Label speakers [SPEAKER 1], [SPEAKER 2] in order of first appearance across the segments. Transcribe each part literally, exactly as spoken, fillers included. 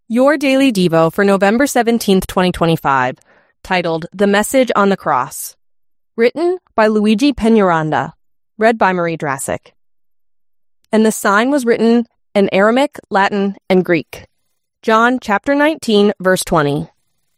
[SPEAKER 1] Your Daily Devo for November seventeenth, twenty twenty-five, titled The Message on the Cross. Written by Luigi Peñaranda. Read by Marie Drassic. And the sign was written in Aramaic, Latin, and Greek. John chapter nineteen, verse twenty.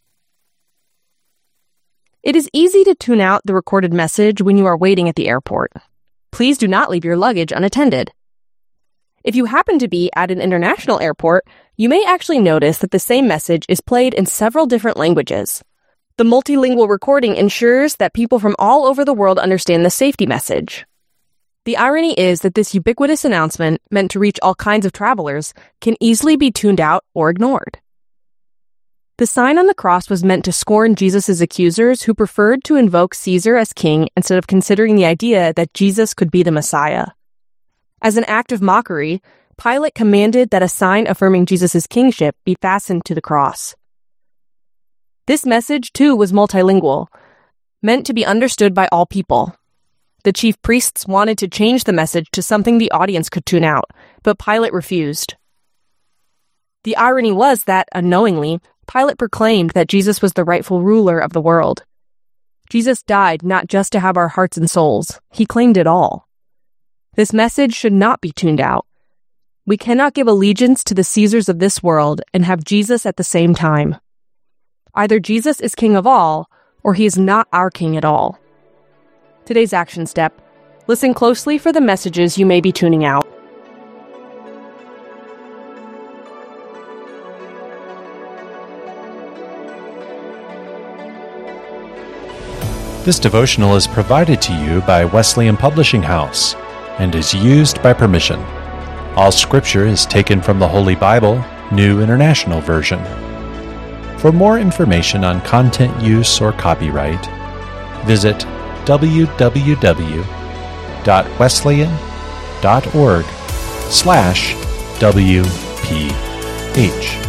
[SPEAKER 1] It is easy to tune out the recorded message when you are waiting at the airport. Please do not leave your luggage unattended. If you happen to be at an international airport, you may actually notice that the same message is played in several different languages. The multilingual recording ensures that people from all over the world understand the safety message. The irony is that this ubiquitous announcement, meant to reach all kinds of travelers, can easily be tuned out or ignored. The sign on the cross was meant to scorn Jesus' accusers who preferred to invoke Caesar as king instead of considering the idea that Jesus could be the Messiah. As an act of mockery, Pilate commanded that a sign affirming Jesus' kingship be fastened to the cross. This message, too, was multilingual, meant to be understood by all people. The chief priests wanted to change the message to something the audience could tune out, but Pilate refused. The irony was that, unknowingly, Pilate proclaimed that Jesus was the rightful ruler of the world. Jesus died not just to have our hearts and souls. He claimed it all. This message should not be tuned out. We cannot give allegiance to the Caesars of this world and have Jesus at the same time. Either Jesus is king of all, or he is not our king at all. Today's action step: listen closely for the messages you may be tuning out.
[SPEAKER 2] This devotional is provided to you by Wesleyan Publishing House and is used by permission. All scripture is taken from the Holy Bible, New International Version. For more information on content use or copyright, visit w w w dot wesleyan dot org slash W P H.